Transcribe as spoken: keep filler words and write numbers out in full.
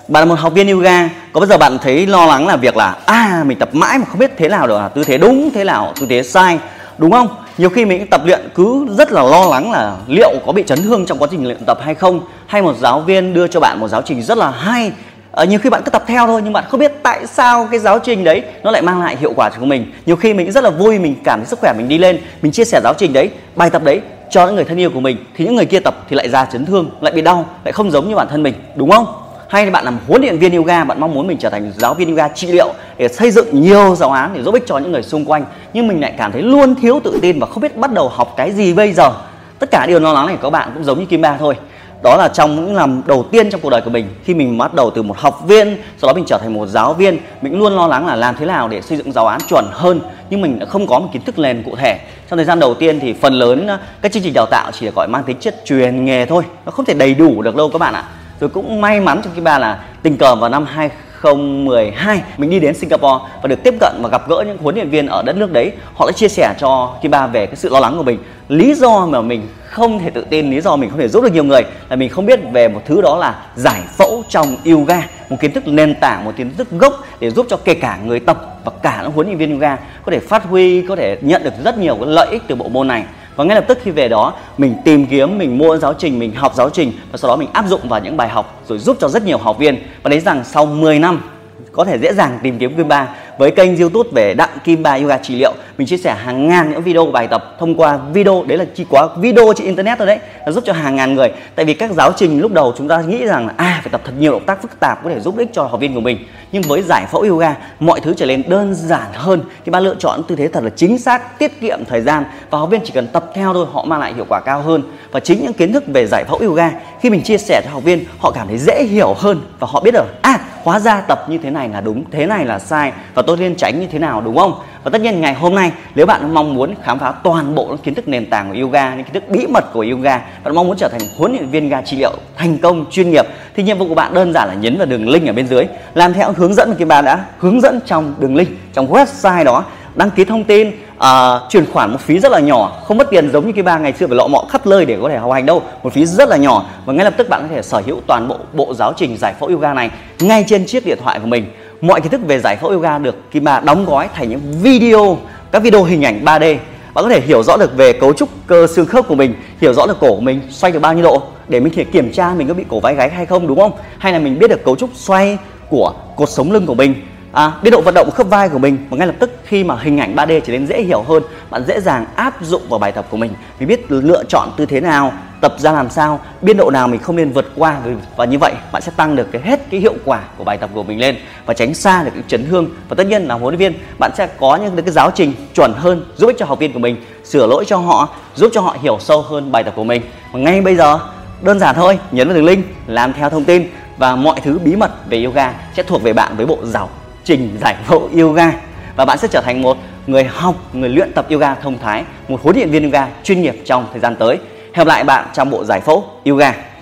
Bạn là một học viên yoga, có bao giờ bạn thấy lo lắng là việc là à mình tập mãi mà không biết thế nào được là tư thế đúng, thế nào tư thế sai, đúng không? Nhiều khi mình tập luyện cứ rất là lo lắng là liệu có bị chấn thương trong quá trình luyện tập hay không, hay một giáo viên đưa cho bạn một giáo trình rất là hay, à, nhiều khi bạn cứ tập theo thôi nhưng bạn không biết tại sao cái giáo trình đấy nó lại mang lại hiệu quả cho mình. Nhiều khi mình rất là vui, mình cảm thấy sức khỏe mình đi lên, mình chia sẻ giáo trình đấy, bài tập đấy cho những người thân yêu của mình, thì những người kia tập thì lại ra chấn thương, lại bị đau, lại không giống như bản thân mình, đúng không? Hay bạn làm huấn luyện viên yoga, bạn mong muốn mình trở thành giáo viên yoga trị liệu để xây dựng nhiều giáo án để giúp ích cho những người xung quanh, nhưng mình lại cảm thấy luôn thiếu tự tin và không biết bắt đầu học cái gì bây giờ. Tất cả điều lo lắng này của các bạn cũng giống như Kim Ba thôi. Đó là trong những năm đầu tiên trong cuộc đời của mình, khi mình bắt đầu từ một học viên, sau đó mình trở thành một giáo viên, mình luôn lo lắng là làm thế nào để xây dựng giáo án chuẩn hơn, nhưng mình đã không có một kiến thức nền cụ thể. Trong thời gian đầu tiên thì phần lớn các chương trình đào tạo chỉ gọi mang tính chất truyền nghề thôi, nó không thể đầy đủ được đâu các bạn ạ. Rồi cũng may mắn trong Kim Ba là tình cờ vào năm hai không một hai mình đi đến Singapore và được tiếp cận và gặp gỡ những huấn luyện viên ở đất nước đấy. Họ đã chia sẻ cho Kim Ba về cái sự lo lắng của mình. Lý do mà mình không thể tự tin, lý do mình không thể giúp được nhiều người là mình không biết về một thứ đó là giải phẫu trong yoga, một kiến thức nền tảng, một kiến thức gốc để giúp cho kể cả người tập và cả những huấn luyện viên yoga có thể phát huy, có thể nhận được rất nhiều cái lợi ích từ bộ môn này. Và ngay lập tức khi về đó, mình tìm kiếm, mình mua giáo trình, mình học giáo trình và sau đó mình áp dụng vào những bài học rồi giúp cho rất nhiều học viên. Và thấy rằng sau mười năm có thể dễ dàng tìm kiếm Kim Ba với kênh YouTube về Đặng Kim Ba Yoga trị liệu. Mình chia sẻ hàng ngàn những video bài tập thông qua video, đấy là chỉ có video trên internet thôi đấy, nó giúp cho hàng ngàn người. Tại vì các giáo trình lúc đầu chúng ta nghĩ rằng là à phải tập thật nhiều động tác phức tạp có thể giúp ích cho học viên của mình, nhưng với giải phẫu yoga mọi thứ trở nên đơn giản hơn. Kim Ba lựa chọn tư thế thật là chính xác, tiết kiệm thời gian và học viên chỉ cần tập theo thôi, họ mang lại hiệu quả cao hơn. Và chính những kiến thức về giải phẫu yoga khi mình chia sẻ cho học viên, họ cảm thấy dễ hiểu hơn và họ biết được à hóa ra tập như thế này là đúng, thế này là sai và tôi nên tránh như thế nào, đúng không? Và tất nhiên ngày hôm nay nếu bạn mong muốn khám phá toàn bộ những kiến thức nền tảng của yoga, những kiến thức bí mật của yoga, bạn mong muốn trở thành huấn luyện viên yoga trị liệu thành công chuyên nghiệp, thì nhiệm vụ của bạn đơn giản là nhấn vào đường link ở bên dưới, làm theo hướng dẫn mà Kim Ba đã hướng dẫn trong đường link trong website đó, đăng ký thông tin, uh, chuyển khoản một phí rất là nhỏ, không mất tiền giống như Kim Ba ngày xưa phải lọ mọ khắp nơi để có thể học hành đâu, một phí rất là nhỏ và ngay lập tức bạn có thể sở hữu toàn bộ bộ giáo trình giải phẫu yoga này ngay trên chiếc điện thoại của mình. Mọi kiến thức về giải phẫu yoga được Kim Ba đóng gói thành những video, các video hình ảnh ba D. Bạn có thể hiểu rõ được về cấu trúc cơ xương khớp của mình, hiểu rõ được cổ của mình xoay được bao nhiêu độ để mình thể kiểm tra mình có bị cổ vai gáy hay không, đúng không? Hay là mình biết được cấu trúc xoay của cột sống lưng của mình, à, biết độ vận động khớp vai của mình. Và ngay lập tức khi mà hình ảnh ba D trở nên dễ hiểu hơn, bạn dễ dàng áp dụng vào bài tập của mình. Mình biết lựa chọn tư thế nào, tập ra làm sao, biên độ nào mình không nên vượt qua, và như vậy bạn sẽ tăng được cái hết cái hiệu quả của bài tập của mình lên và tránh xa được cái chấn thương. Và tất nhiên là huấn luyện viên bạn sẽ có những cái giáo trình chuẩn hơn, giúp ích cho học viên của mình, sửa lỗi cho họ, giúp cho họ hiểu sâu hơn bài tập của mình. Và ngay bây giờ đơn giản thôi, nhấn vào đường link, làm theo thông tin và mọi thứ bí mật về yoga sẽ thuộc về bạn với bộ giáo trình giải phẫu yoga, và bạn sẽ trở thành một người học, người luyện tập yoga thông thái, một huấn luyện viên yoga chuyên nghiệp trong thời gian tới. Hẹn gặp lại bạn trong bộ giải phẫu yoga.